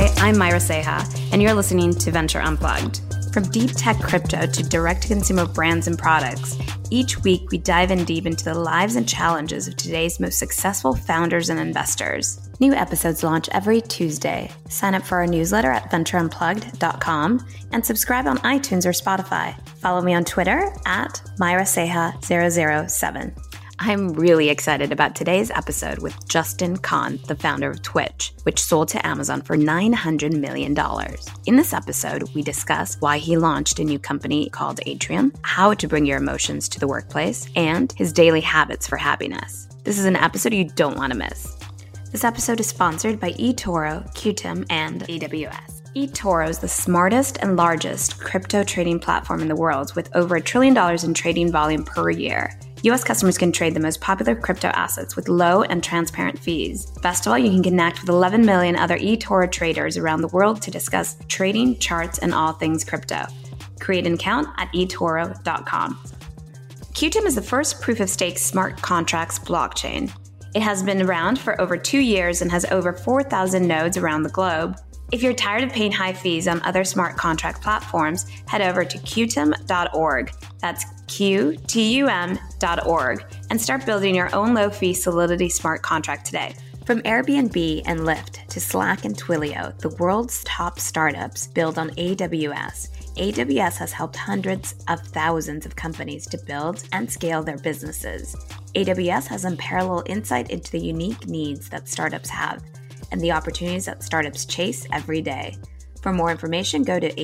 Hi, I'm Myra Seha, and you're listening to Venture Unplugged. From deep tech crypto to direct-to-consumer brands and products, each week we dive in deep into the lives and challenges of today's most successful founders and investors. New episodes launch every Tuesday. Sign up for our newsletter at ventureunplugged.com and subscribe on iTunes or Spotify. Follow me on Twitter at MyraSeha007. I'm really excited about today's episode with Justin Kan, the founder of Twitch, which sold to Amazon for $900 million. In this episode, we discuss why he launched a new company called Atrium, how to bring your emotions to the workplace, and his daily habits for happiness. This is an episode you don't want to miss. This episode is sponsored by eToro, Qtum, and AWS. eToro is the smartest and largest crypto trading platform in the world with over $1 trillion in trading volume per year. U.S. customers can trade the most popular crypto assets with low and transparent fees. Best of all, you can connect with 11 million other eToro traders around the world to discuss trading, charts, and all things crypto. Create an account at eToro.com. Qtum is the first proof-of-stake smart contracts blockchain. It has been around for over 2 years and has over 4,000 nodes around the globe. If you're tired of paying high fees on other smart contract platforms, head over to Qtum.org. That's Qtum.org and start building your own low-fee Solidity smart contract today. From Airbnb and Lyft to Slack and Twilio, the world's top startups build on AWS. AWS has helped hundreds of thousands of companies to build and scale their businesses. AWS has unparalleled insight into the unique needs that startups have and the opportunities that startups chase every day. For more information, go to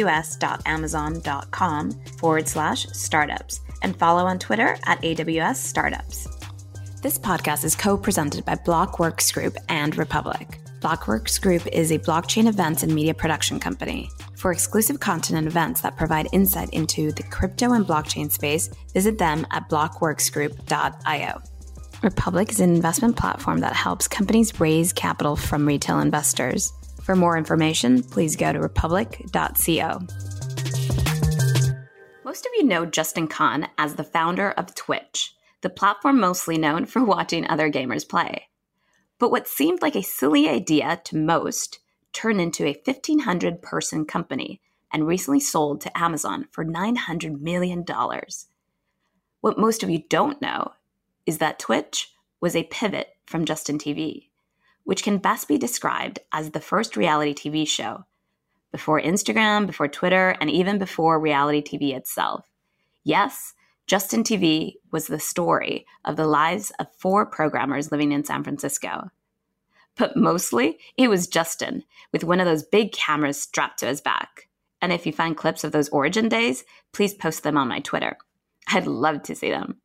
aws.amazon.com/startups and follow on Twitter at AWS Startups. This podcast is co-presented by Blockworks Group and Republic. Blockworks Group is a blockchain events and media production company. For exclusive content and events that provide insight into the crypto and blockchain space, visit them at blockworksgroup.io. Republic is an investment platform that helps companies raise capital from retail investors. For more information, please go to republic.co. Most of you know Justin Kan as the founder of Twitch, the platform mostly known for watching other gamers play. But what seemed like a silly idea to most turned into a 1,500-person company and recently sold to Amazon for $900 million. What most of you don't know is that Twitch was a pivot from Justin TV, which can best be described as the first reality TV show, before Instagram, before Twitter, and even before reality TV itself. Yes, Justin TV was the story of the lives of 4 programmers living in San Francisco. But mostly, it was Justin with one of those big cameras strapped to his back. And if you find clips of those origin days, please post them on my Twitter. I'd love to see them.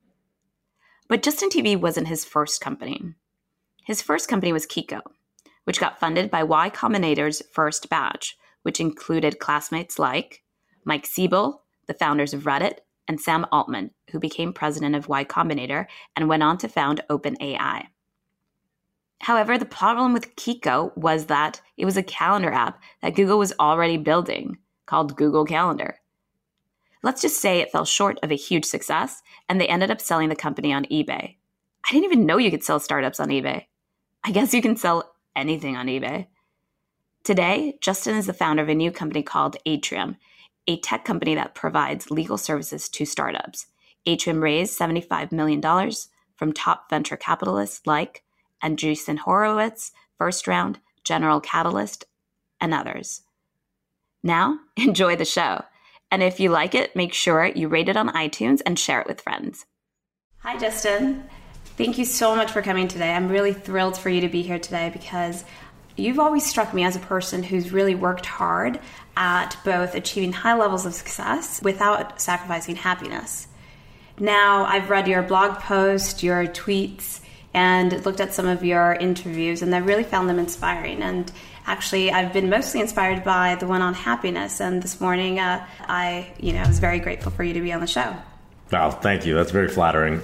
But Justin TV wasn't his first company. His first company was Kiko, which got funded by Y Combinator's first batch, which included classmates like Mike Siebel, the founders of Reddit, and Sam Altman, who became president of Y Combinator and went on to found OpenAI. However, the problem with Kiko was that it was a calendar app that Google was already building, called Google Calendar. Let's just say it fell short of a huge success, and they ended up selling the company on eBay. I didn't even know you could sell startups on eBay. I guess you can sell anything on eBay. Today, Justin is the founder of a new company called Atrium, a tech company that provides legal services to startups. Atrium raised $75 million from top venture capitalists like Andreessen Horowitz, First Round, General Catalyst, and others. Now, enjoy the show. And if you like it, make sure you rate it on iTunes and share it with friends. Hi, Justin. Thank you so much for coming today. I'm really thrilled for you to be here today because you've always struck me as a person who's really worked hard at both achieving high levels of success without sacrificing happiness. Now, I've read your blog post, your tweets, and looked at some of your interviews, and I really found them inspiring. And actually, I've been mostly inspired by the one on happiness. And this morning, I was very grateful for you to be on the show. Wow, thank you. That's very flattering.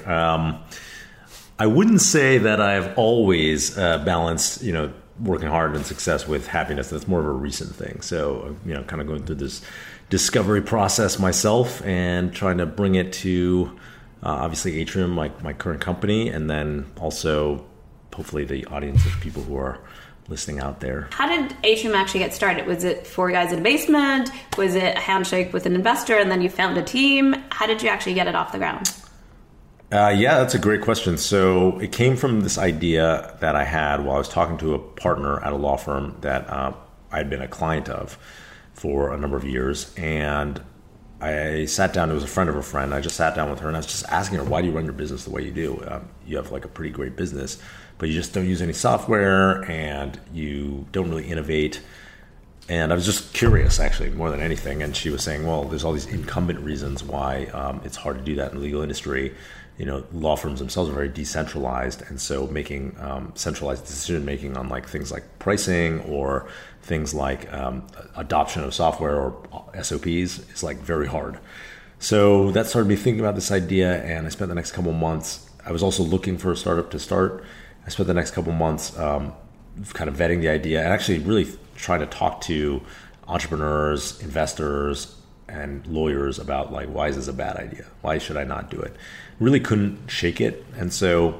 I wouldn't say that I've always balanced, working hard and success with happiness. That's more of a recent thing. So, kind of going through this discovery process myself and trying to bring it to obviously Atrium, my current company, and then also hopefully the audience of people who are listening out there. How did Atrium actually get started? Was it 4 guys in a basement? Was it a handshake with an investor and then you found a team? How did you actually get it off the ground? Yeah, that's a great question. So it came from this idea that I had while I was talking to a partner at a law firm that I'd been a client of for a number of years. And I sat down, it was a friend of a friend. I just sat down with her and I was just asking her, why do you run your business the way you do? You have like a pretty great business, but you just don't use any software and you don't really innovate. And I was just curious, actually, more than anything. And she was saying, well, there's all these incumbent reasons why it's hard to do that in the legal industry. You know, law firms themselves are very decentralized. And so making centralized decision making on like things like pricing or things like adoption of software or SOPs is like very hard. So that started me thinking about this idea. And I spent the next couple of months, I was also looking for a startup to start. I spent the next couple of months kind of vetting the idea and actually really trying to talk to entrepreneurs, investors, and lawyers about like, why is this a bad idea? Why should I not do it? Really couldn't shake it. And so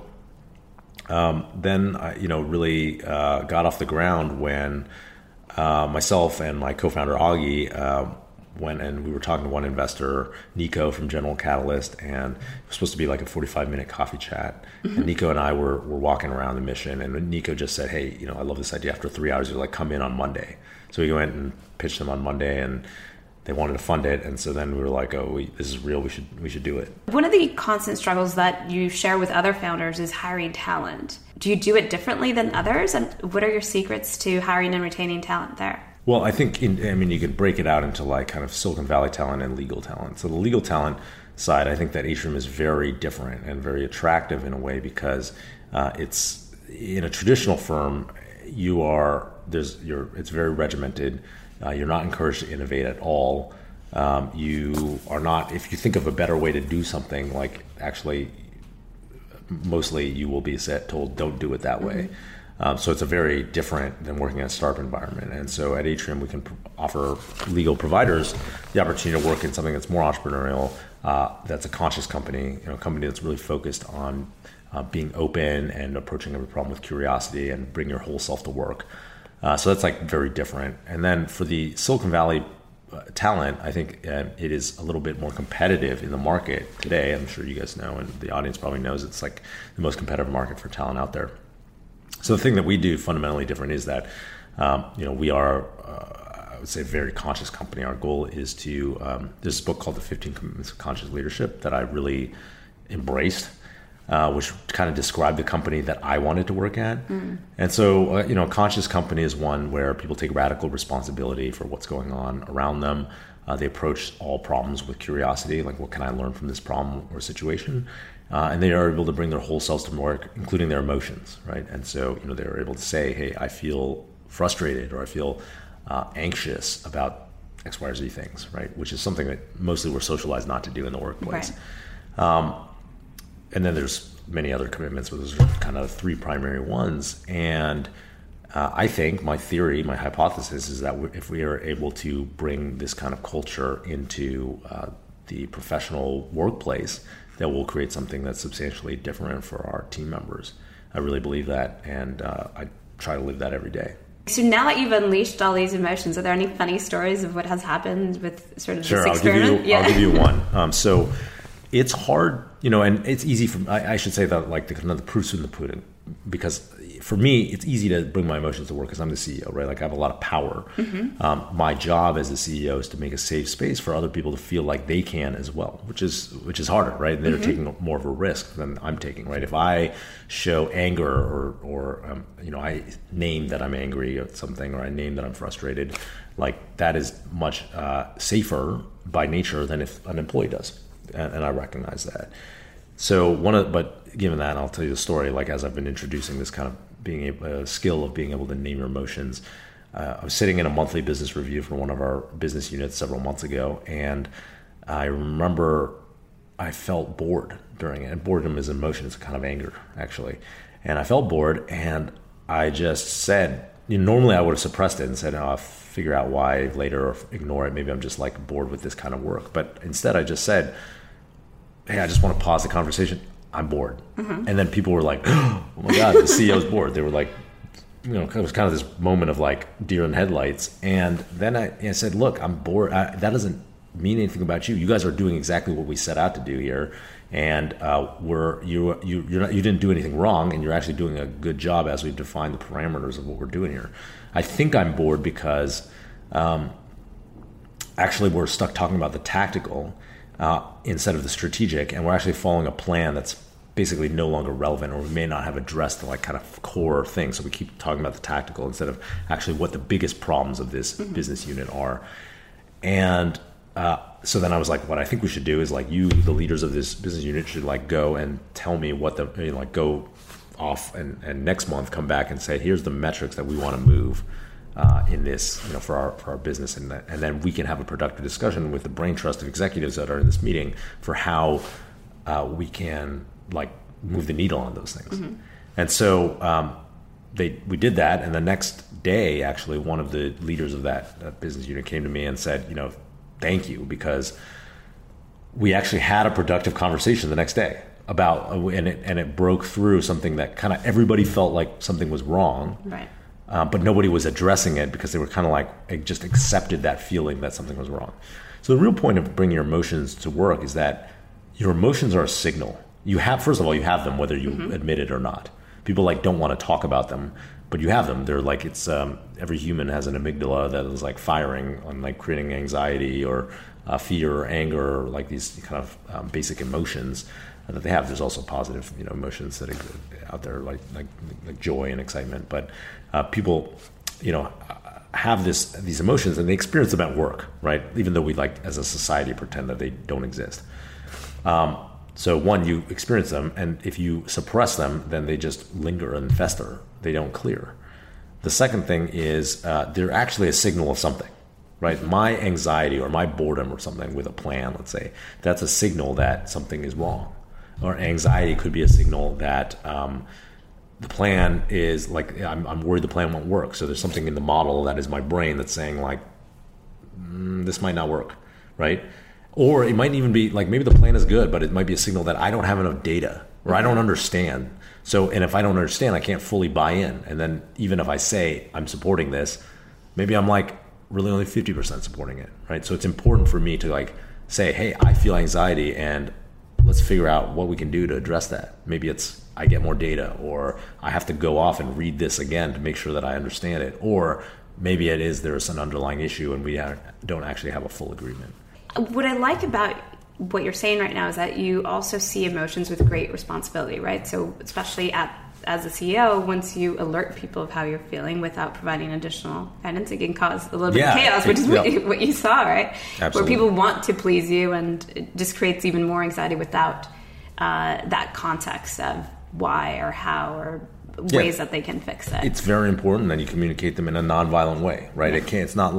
then I, really got off the ground when myself and my co-founder Augie went and we were talking to one investor, Nico from General Catalyst, and it was supposed to be like a 45-minute coffee chat. Mm-hmm. And Nico and I were walking around the mission, and Nico just said, hey, I love this idea. After 3 hours, you're like, come in on Monday. So we went and pitched them on Monday, and they wanted to fund it. And so then we were like, this is real. We should do it. One of the constant struggles that you share with other founders is hiring talent. Do you do it differently than others? And what are your secrets to hiring and retaining talent there? Well, I think, you could break it out into like kind of Silicon Valley talent and legal talent. So the legal talent side, I think that Atrium is very different and very attractive in a way because it's in a traditional firm, it's very regimented. You're not encouraged to innovate at all. You are not, if you think of a better way to do something, like actually, mostly you will be told, don't do it that way. Mm-hmm. So it's a very different than working in a startup environment. And so at Atrium, we can offer legal providers the opportunity to work in something that's more entrepreneurial, that's a conscious company, a company that's really focused on being open and approaching every problem with curiosity and bring your whole self to work. So that's like very different. And then for the Silicon Valley talent, I think it is a little bit more competitive in the market today. I'm sure you guys know, and the audience probably knows it's like the most competitive market for talent out there. So the thing that we do fundamentally different is that, we are, I would say, a very conscious company. Our goal is to, there's this book called The 15 Commitments of Conscious Leadership that I really embraced, which kind of described the company that I wanted to work at. Mm. And so, a conscious company is one where people take radical responsibility for what's going on around them. They approach all problems with curiosity, like what can I learn from this problem or situation? And they are able to bring their whole selves to work, including their emotions, right? And so, they're able to say, hey, I feel frustrated or I feel anxious about X, Y, or Z things, right? Which is something that mostly we're socialized not to do in the workplace. Right. And then there's many other commitments, but those are kind of three primary ones. And I think my theory, my hypothesis is that if we are able to bring this kind of culture into the professional workplace, that will create something that's substantially different for our team members. I really believe that, and I try to live that every day. So now that you've unleashed all these emotions, are there any funny stories of what has happened with sort of this experiment? I'll give you one. So it's hard, and it's easy for, I should say that like the proof's in the pudding, because for me, it's easy to bring my emotions to work because I'm the CEO, right? Like I have a lot of power. Mm-hmm. My job as a CEO is to make a safe space for other people to feel like they can as well, which is harder, right? They're mm-hmm. taking more of a risk than I'm taking, right? If I show anger or I name that I'm angry at something, or I name that I'm frustrated, like that is much safer by nature than if an employee does, and I recognize that. So but given that, I'll tell you the story. Like as I've been introducing this kind of a skill of being able to name your emotions, I was sitting in a monthly business review for one of our business units several months ago, and I remember I felt bored during it. And boredom is an emotion; it's a kind of anger, actually. And I felt bored, and I just said, normally I would have suppressed it and said, I'll figure out why later or ignore it. Maybe I'm just like bored with this kind of work. But instead, I just said, hey, I just want to pause the conversation. I'm bored. And then people were like, oh my God, the CEO's bored. They were like, it was kind of this moment of like deer in headlights. And then I said, look, I'm bored. That doesn't mean anything about you. You guys are doing exactly what we set out to do here. And you didn't do anything wrong, and you're actually doing a good job as we've defined the parameters of what we're doing here. I think I'm bored because actually we're stuck talking about the tactical instead of the strategic, and we're actually following a plan that's basically no longer relevant, or we may not have addressed the like kind of core thing. So we keep talking about the tactical instead of actually what the biggest problems of this business unit are. And so then I was like, what I think we should do is like you, the leaders of this business unit, should like go and tell me what go off and next month come back and say, here's the metrics that we want to move in this, for our business, and then we can have a productive discussion with the brain trust of executives that are in this meeting for how we can like move the needle on those things. And so we did that, and the next day, actually, one of the leaders of that business unit came to me and said, thank you, because we actually had a productive conversation the next day about, and it broke through something that kind of everybody felt like something was wrong, right? But nobody was addressing it because they were kind of like just accepted that feeling that something was wrong. So the real point of bringing your emotions to work is that your emotions are a signal. First of all, you have them whether you admit it or not. People don't want to talk about them, but you have them. They're like, it's every human has an amygdala that is like firing on like creating anxiety or fear or anger, or like these kind of basic emotions that they have. There's also positive emotions that are out there like joy and excitement. But people have these emotions, and they experience them at work, right? Even though we as a society pretend that they don't exist. So one, you experience them, and if you suppress them, then they just linger and fester. They don't clear. The second thing is they're actually a signal of something, right? My anxiety or my boredom or something with a plan, let's say, that's a signal that something is wrong. Or anxiety could be a signal that the plan is I'm worried the plan won't work. So there's something in the model that is my brain that's saying this might not work, right? Or it might even be maybe the plan is good, but it might be a signal that I don't have enough data or I don't understand. So, and if I don't understand, I can't fully buy in. And then even if I say I'm supporting this, maybe I'm really only 50% supporting it, right? So it's important for me to say, hey, I feel anxiety, and let's figure out what we can do to address that. Maybe it's I get more data, or I have to go off and read this again to make sure that I understand it. Or maybe there's an underlying issue and we don't actually have a full agreement. What I like about what you're saying right now is that you also see emotions with great responsibility, right? So especially as a CEO, once you alert people of how you're feeling without providing additional guidance, it can cause a little bit of chaos, which is what you saw, right? Absolutely. Where people want to please you, and it just creates even more anxiety without that context of why or how or ways that they can fix it. It's very important that you communicate them in a nonviolent way, right? Yeah. It's not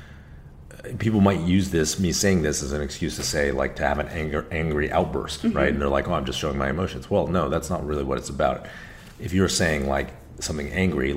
people might use me saying this as an excuse to say to have an angry outburst, right? And they're like, oh, I'm just showing my emotions. Well, no, that's not really what it's about. If you're saying something angry,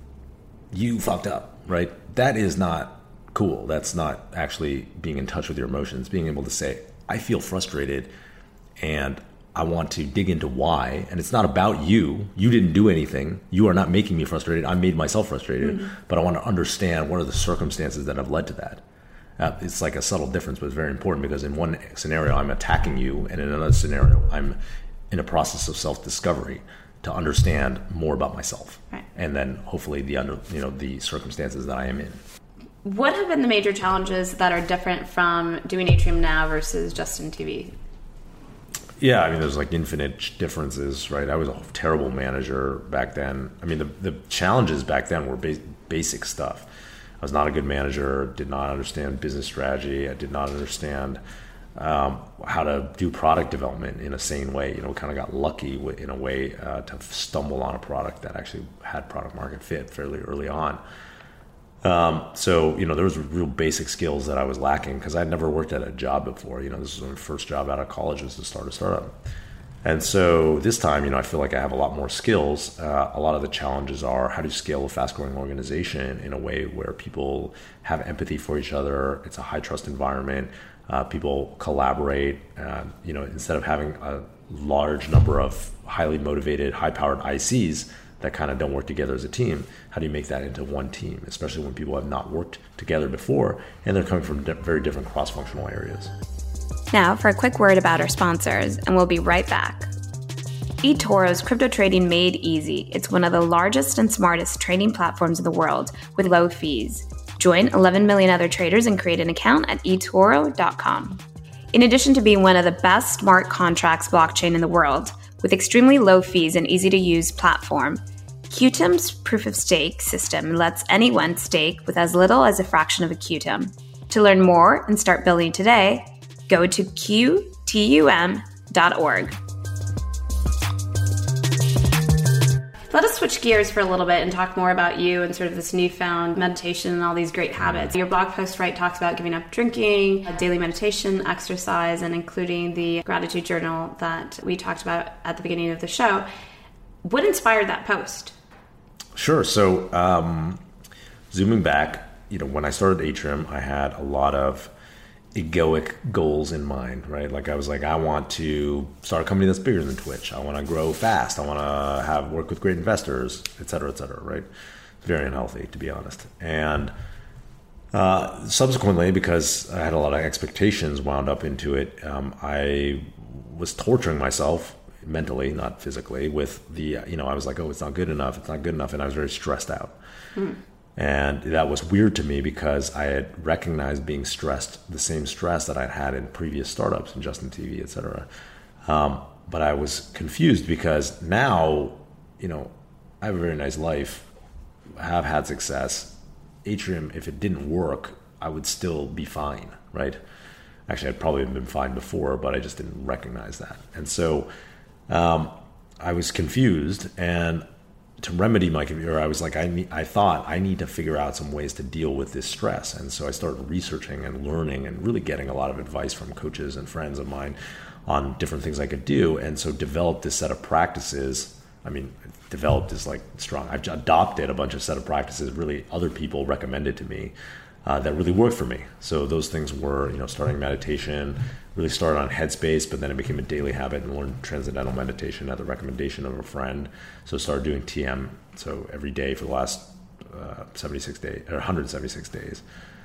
you fucked up, right? That is not cool. That's not actually being in touch with your emotions. Being able to say, I feel frustrated and I want to dig into why. And it's not about you. You didn't do anything. You are not making me frustrated. I made myself frustrated. But I want to understand what are the circumstances that have led to that. It's a subtle difference, but it's very important, because in one scenario, I'm attacking you, and in another scenario, I'm in a process of self-discovery to understand more about myself, right. And then hopefully the circumstances that I am in. What have been the major challenges that are different from doing Atrium now versus Justin TV? Yeah, I mean, there's infinite differences, right? I was a terrible manager back then. I mean, the challenges back then were basic stuff. I was not a good manager, did not understand business strategy. I did not understand how to do product development in a sane way. Kind of got lucky in a way to stumble on a product that actually had product market fit fairly early on. So there was real basic skills that I was lacking because I'd never worked at a job before. This was my first job out of college, was to start a startup. And so this time, I feel like I have a lot more skills. A lot of the challenges are how to scale a fast-growing organization in a way where people have empathy for each other. It's a high-trust environment. People collaborate. Instead of having large number of highly motivated, high-powered ICs that kind of don't work together as a team. How do you make that into one team, especially when people have not worked together before and they're coming from very different cross-functional areas? Now for a quick word about our sponsors, and we'll be right back. eToro's crypto trading made easy. It's one of the largest and smartest trading platforms in the world with low fees. Join 11 million other traders and create an account at eToro.com. In addition to being one of the best smart contracts blockchain in the world, with extremely low fees and easy-to-use platform, Qtum's proof-of-stake system lets anyone stake with as little as a fraction of a Qtum. To learn more and start building today, go to qtum.org. Let us switch gears for a little bit and talk more about you and sort of this newfound meditation and all these great habits. Your blog post, right, talks about giving up drinking, daily meditation, exercise, and including the gratitude journal that we talked about at the beginning of the show. What inspired that post? Sure. So zooming back, when I started Atrium, I had a lot of egoic goals in mind, right? Like I was like, I want to start a company that's bigger than Twitch. I want to grow fast. I want to work with great investors, et cetera, right? Very unhealthy, to be honest. And subsequently, because I had a lot of expectations wound up into it, I was torturing myself mentally, not physically, with I was like, oh, it's not good enough. And I was very stressed out. And that was weird to me because I had recognized being stressed, the same stress that I'd had in previous startups and Justin TV, et cetera. But I was confused because now, I have a very nice life, have had success. Atrium, if it didn't work, I would still be fine, right? Actually, I'd probably have been fine before, but I just didn't recognize that. And so I was confused, and to remedy my confusion, I was like, I thought I need to figure out some ways to deal with this stress. And so I started researching and learning and really getting a lot of advice from coaches and friends of mine on different things I could do. And so developed this set of practices. I mean, developed is like strong. I've adopted a bunch of set of practices really other people recommended to me that really worked for me. So those things were, starting meditation, really started on Headspace, but then it became a daily habit and learned transcendental meditation at the recommendation of a friend. So started doing TM. So every day for the last 76 days or 176 days.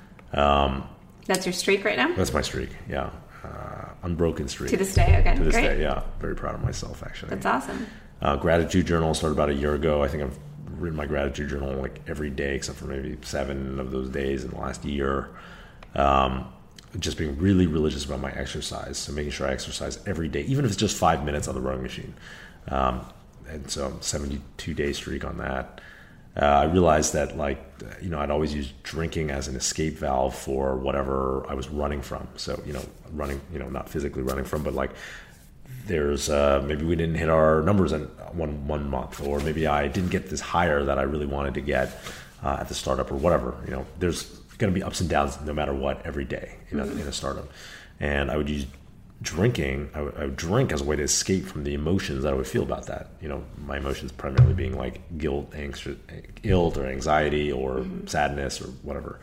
That's your streak right now? That's my streak. Yeah. Unbroken streak. To this day. Okay. To this Great. day. Yeah. Very proud of myself, actually. That's awesome. Gratitude journal started about a year ago. I think I've written my gratitude journal like every day except for maybe 7 of those days in the last year. Just being really religious about my exercise. So making sure I exercise every day, even if it's just 5 minutes on the rowing machine. And so I'm 72-day streak on that. I realized that I'd always use drinking as an escape valve for whatever I was running from. So, running, not physically running from, but there's maybe we didn't hit our numbers in one month, or maybe I didn't get this hire that I really wanted to get at the startup or whatever. There's going to be ups and downs no matter what every day in a startup. And I would use drinking. I would drink as a way to escape from the emotions that I would feel about that. My emotions primarily being like guilt, or anxiety or sadness or whatever.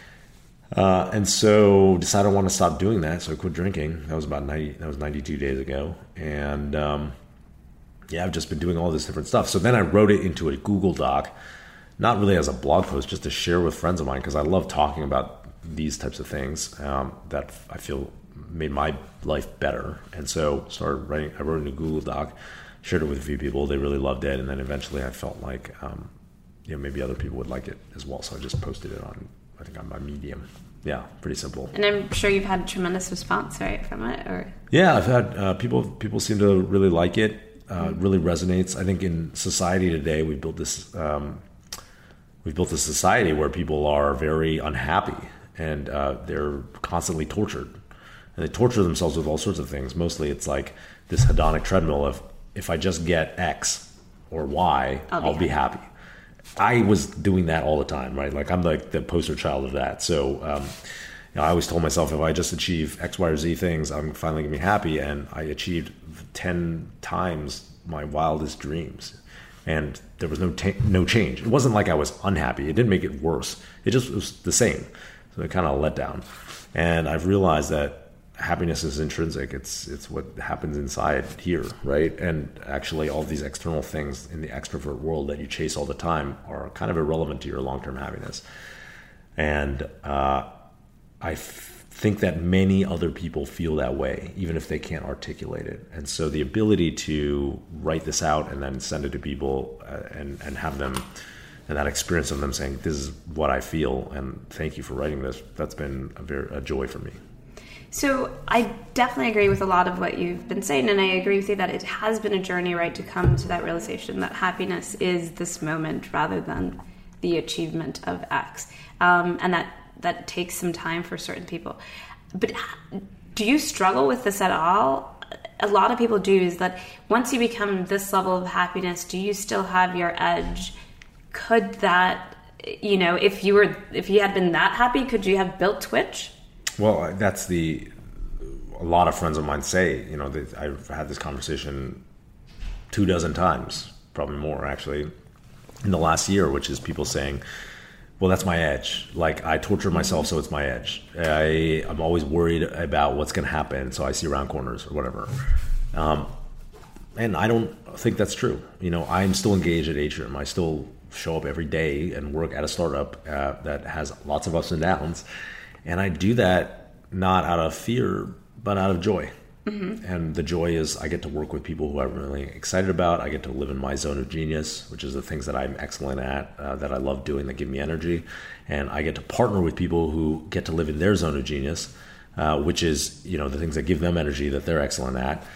And so decided I want to stop doing that. So I quit drinking. That was 92 days ago. And I've just been doing all this different stuff. So then I wrote it into a Google Doc, not really as a blog post, just to share with friends of mine, because I love talking about these types of things that I feel made my life better. And so started writing. I wrote it in a Google Doc, shared it with a few people. They really loved it. And then eventually I felt like maybe other people would like it as well. So I just posted it on my Medium. Yeah, pretty simple. And I'm sure you've had a tremendous response, right, from it? Or yeah, I've had people seem to really like it. It really resonates. I think in society today, we've built this society where people are very unhappy and they're constantly tortured, and they torture themselves with all sorts of things. Mostly, it's like this hedonic treadmill of if I just get X or Y, I'll be happy. I was doing that all the time, right? Like I'm like the poster child of that. So I always told myself if I just achieve X, Y, or Z things, I'm finally gonna be happy. And I achieved 10 times my wildest dreams, and there was no change. It wasn't like I was unhappy. It didn't make it worse. It just was the same. So it kind of let down. And I've realized that happiness is intrinsic. It's what happens inside here, right? And actually, all these external things in the extrovert world that you chase all the time are kind of irrelevant to your long-term happiness. And I think that many other people feel that way, even if they can't articulate it. And so the ability to write this out and then send it to people and have them, and that experience of them saying, this is what I feel, and thank you for writing this, that's been a joy for me. So I definitely agree with a lot of what you've been saying, and I agree with you that it has been a journey, right, to come to that realization that happiness is this moment rather than the achievement of X, and that takes some time for certain people. But do you struggle with this at all? A lot of people do, is that once you become this level of happiness, do you still have your edge? Could that, if you had been that happy, could you have built Twitch? Well, a lot of friends of mine say, I've had this conversation 24 times, probably more actually, in the last year, which is people saying, well, that's my edge. Like, I torture myself, so it's my edge. I'm always worried about what's going to happen, so I see around corners or whatever. And I don't think that's true. I'm still engaged at Atrium. I still show up every day and work at a startup that has lots of ups and downs. And I do that not out of fear, but out of joy. Mm-hmm. And the joy is I get to work with people who I'm really excited about. I get to live in my zone of genius, which is the things that I'm excellent at, that I love doing, that give me energy. And I get to partner with people who get to live in their zone of genius, which is, the things that give them energy that they're excellent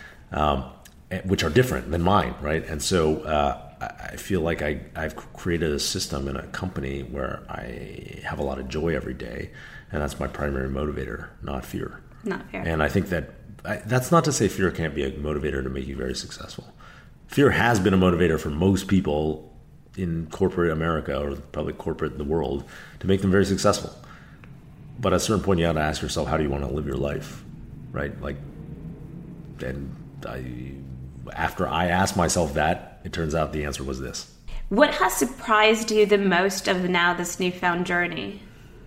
at, which are different than mine, right? And so I feel like I've created a system in a company where I have a lot of joy every day. And that's my primary motivator, not fear. Not fear. And I think that's not to say fear can't be a motivator to make you very successful. Fear has been a motivator for most people in corporate America, or probably corporate the world, to make them very successful. But at a certain point, you have to ask yourself, how do you want to live your life, right? After I asked myself that, it turns out the answer was this. What has surprised you the most of this newfound journey?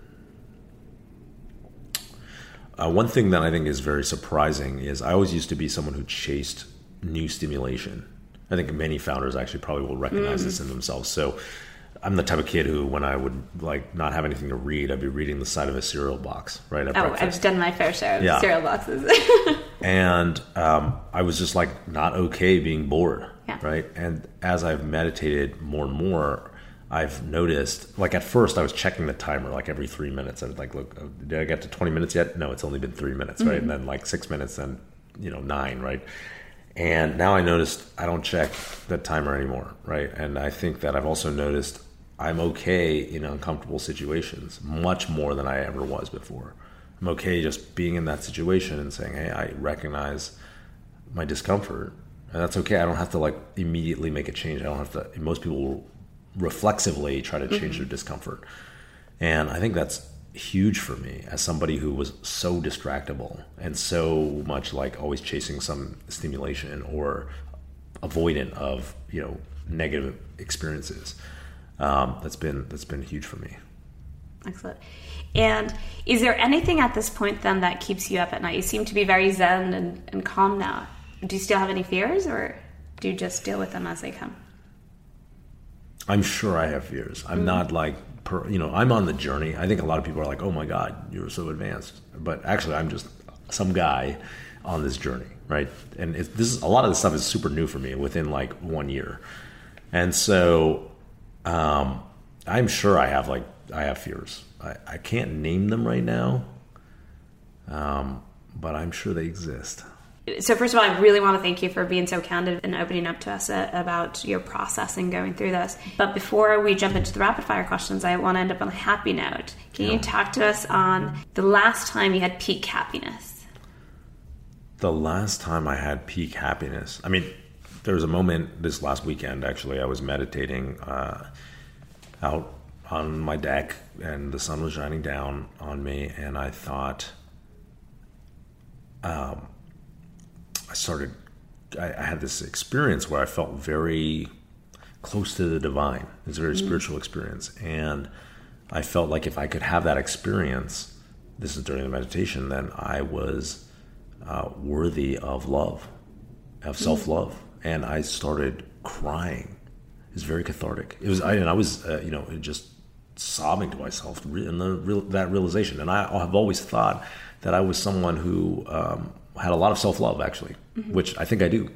One thing that I think is very surprising is I always used to be someone who chased new stimulation. I think many founders actually probably will recognize this in themselves. So I'm the type of kid who, when I would not have anything to read, I'd be reading the side of a cereal box, right? At breakfast. I've done my fair share of cereal boxes. And I was just not okay being bored, yeah. Right? And as I've meditated more and more, I've noticed, at first I was checking the timer every 3 minutes. I was look, did I get to 20 minutes yet? No, it's only been 3 minutes, right? And then 6 minutes, then 9, right? And now I noticed I don't check the timer anymore, right? And I think that I've also noticed I'm okay in uncomfortable situations much more than I ever was before. I'm okay just being in that situation and saying, hey, I recognize my discomfort, and that's okay. I don't have to immediately make a change. I don't have to. Most people will reflexively try to change their discomfort. And I think that's huge for me as somebody who was so distractible and so much always chasing some stimulation or avoidant of, negative experiences. That's been huge for me. Excellent. And is there anything at this point then that keeps you up at night? You seem to be very zen and calm now. Do you still have any fears, or do you just deal with them as they come? I'm sure I have fears. I'm not I'm on the journey. I think a lot of people are oh my God, you're so advanced. But actually, I'm just some guy on this journey, right? And a lot of this stuff is super new for me within 1 year. And so I'm sure I have fears. I can't name them right now, but I'm sure they exist. So first of all, I really want to thank you for being so candid and opening up to us about your process and going through this. But before we jump into the rapid fire questions, I want to end up on a happy note. Can you talk to us on the last time you had peak happiness? The last time I had peak happiness. I mean, there was a moment this last weekend, actually. I was meditating out on my deck, and the sun was shining down on me, and I thought... I had this experience where I felt very close to the divine. It's a very spiritual experience. And I felt like if I could have that experience, this is during the meditation, then I was worthy of love, of self-love. And I started crying. It was very cathartic. I was just sobbing to myself in that realization. And I have always thought that I was someone who had a lot of self-love, actually, which I think I do.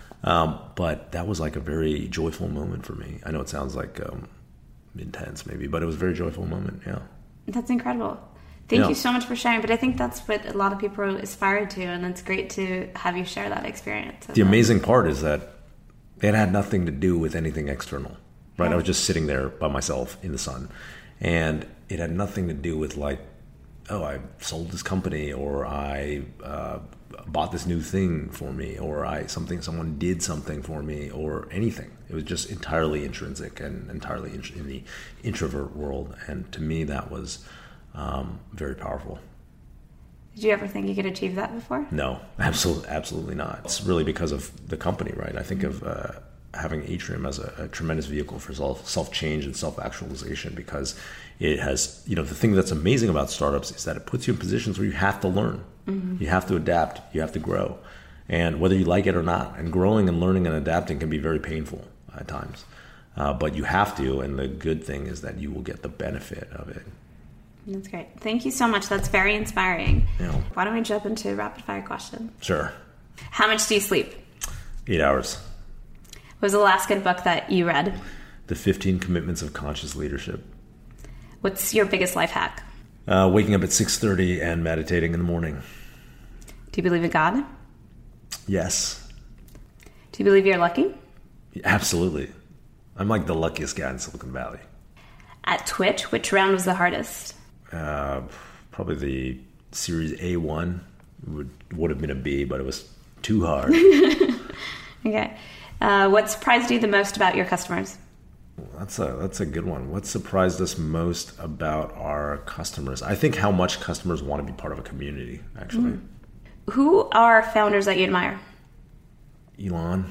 But that was like a very joyful moment for me. I know it sounds like intense maybe, but it was a very joyful moment. Yeah. That's incredible. Thank you so much for sharing. But I think that's what a lot of people aspire to, and it's great to have you share that experience. The amazing part is that it had nothing to do with anything external, right? Yeah. I was just sitting there by myself in the sun, and it had nothing to do with like, oh, I sold this company, or I bought this new thing for me, or someone did something for me, or anything. It was just entirely intrinsic and entirely in the introvert world. And to me, that was very powerful. Did you ever think you could achieve that before? No, absolutely not. It's really because of the company, right? I think of having Atrium as a tremendous vehicle for self-change and self-actualization, because it has, the thing that's amazing about startups is that it puts you in positions where you have to learn. You have to adapt, you have to grow. And whether you like it or not, and growing and learning and adapting can be very painful at times. But you have to, and the good thing is that you will get the benefit of it. That's great. Thank you so much. That's very inspiring. Yeah. Why don't we jump into a rapid fire question? Sure. How much do you sleep? 8 hours. What was the last good book that you read? The 15 Commitments of Conscious Leadership. What's your biggest life hack? Waking up at 6:30 and meditating in the morning. Do you believe in God? Yes. Do you believe you're lucky? Absolutely. I'm like the luckiest guy in Silicon Valley. At Twitch, which round was the hardest? Probably the Series A1 would have been a B, but it was too hard. Okay. What surprised you the most about your customers? That's a good one. What surprised us most about our customers? I think how much customers want to be part of a community, actually. Who are founders that you admire? Elon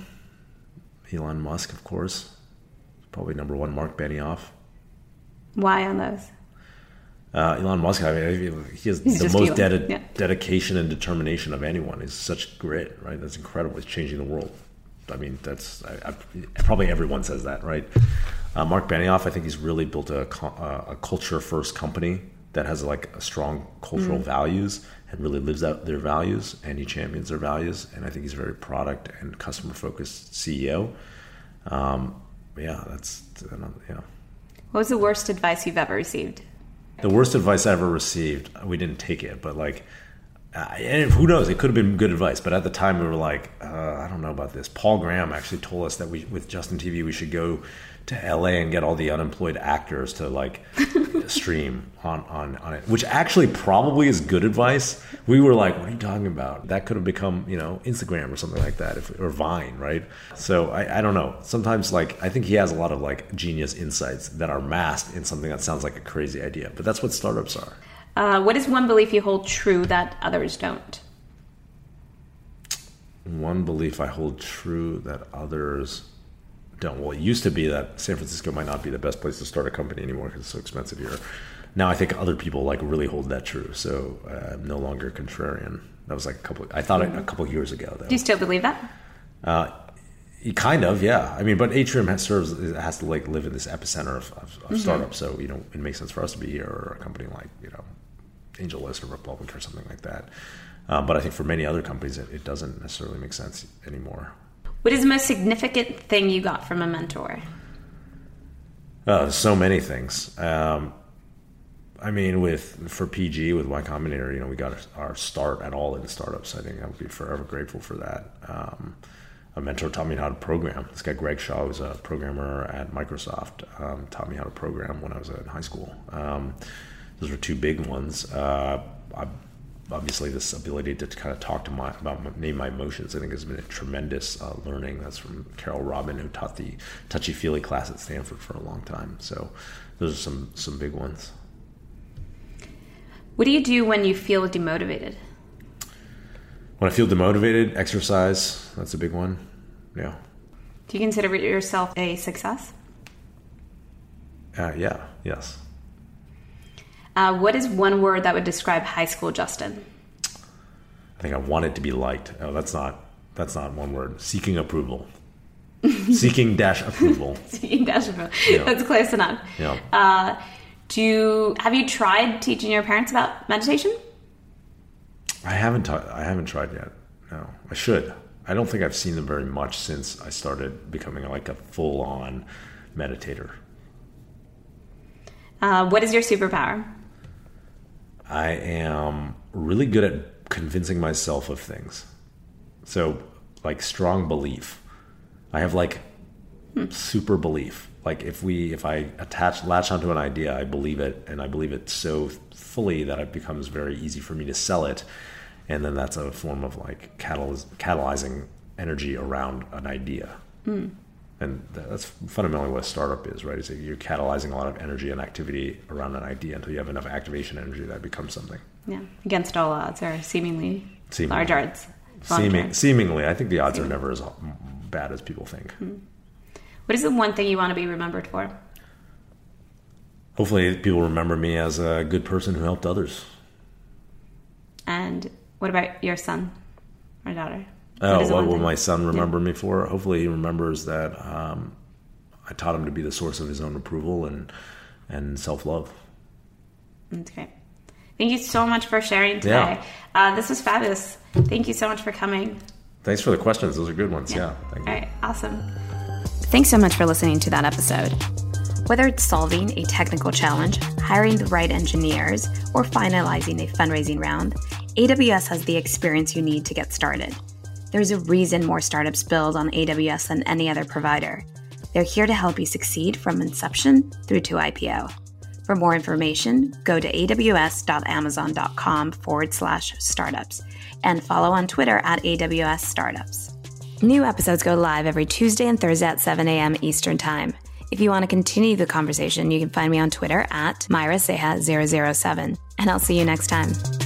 Musk, of course. Probably number one. Mark Benioff. Why on those? Elon Musk, he has the most dedication and determination of anyone. He's such grit, right? That's incredible. He's changing the world. I mean, probably everyone says that, right? Mark Benioff, I think he's really built a culture-first company that has like a strong cultural values and really lives out their values, and he champions their values. And I think he's a very product and customer-focused CEO. What was the worst advice you've ever received? The worst advice I ever received, we didn't take it, but like, and who knows, it could have been good advice, but at the time we were like, I don't know about this. Paul Graham actually told us that with Justin TV, we should go to LA and get all the unemployed actors to like stream on it, which actually probably is good advice. We were like, what are you talking about? That could have become, Instagram or something like that, or Vine, right? So I don't know. Sometimes like, I think he has a lot of like genius insights that are masked in something that sounds like a crazy idea, but that's what startups are. What is one belief you hold true that others don't? One belief I hold true that others don't. Well, it used to be that San Francisco might not be the best place to start a company anymore because it's so expensive here. Now I think other people like really hold that true. So I'm no longer contrarian. That was like a couple of years ago, though. Do you still believe that? Kind of, yeah. I mean, but Atrium has to like live in this epicenter of startups. So, it makes sense for us to be here, or a company like, AngelList or Republic or something like that. But I think for many other companies, it doesn't necessarily make sense anymore. What is the most significant thing you got from a mentor? So many things. I mean, for PG, with Y Combinator, we got our start at all in startups. I think I would be forever grateful for that. A mentor taught me how to program. This guy, Greg Shaw, was a programmer at Microsoft, taught me how to program when I was in high school. Those were two big ones. Obviously, this ability to kind of name my emotions, I think, has been a tremendous learning. That's from Carol Robin, who taught the touchy-feely class at Stanford for a long time. So those are some big ones. What do you do when you feel demotivated? When I feel demotivated, exercise. That's a big one. Yeah. Do you consider yourself a success? Yeah. Yes. What is one word that would describe high school Justin? I think I want it to be liked. Oh, that's not one word. Seeking approval. Seeking dash approval. Seeking dash approval. Yeah. That's close enough. Yeah. Have you tried teaching your parents about meditation? I haven't tried yet. No, I should. I don't think I've seen them very much since I started becoming like a full-on meditator. What is your superpower? I am really good at convincing myself of things. So, like, strong belief. I have like super belief. Like if I latch onto an idea, I believe it, and I believe it so fully that it becomes very easy for me to sell it. And then that's a form of like catalyzing energy around an idea. And that's fundamentally what a startup is, right? It's like you're catalyzing a lot of energy and activity around an idea until you have enough activation energy that becomes something. Yeah, against all odds, or seemingly. Large odds. Seemingly. I think the odds are never as bad as people think. What is the one thing you want to be remembered for? Hopefully people remember me as a good person who helped others. And what about your son or daughter? What will my son remember me for? Hopefully he remembers that I taught him to be the source of his own approval and self-love. That's great. Thank you so much for sharing today. Yeah. This was fabulous. Thank you so much for coming. Thanks for the questions. Those are good ones. Yeah. Thank you. All right. Awesome. Thanks so much for listening to that episode. Whether it's solving a technical challenge, hiring the right engineers, or finalizing a fundraising round, AWS has the experience you need to get started. There's a reason more startups build on AWS than any other provider. They're here to help you succeed from inception through to IPO. For more information, go to aws.amazon.com/startups and follow on Twitter at AWS Startups. New episodes go live every Tuesday and Thursday at 7 a.m. Eastern Time. If you want to continue the conversation, you can find me on Twitter at MyraSeha007. And I'll see you next time.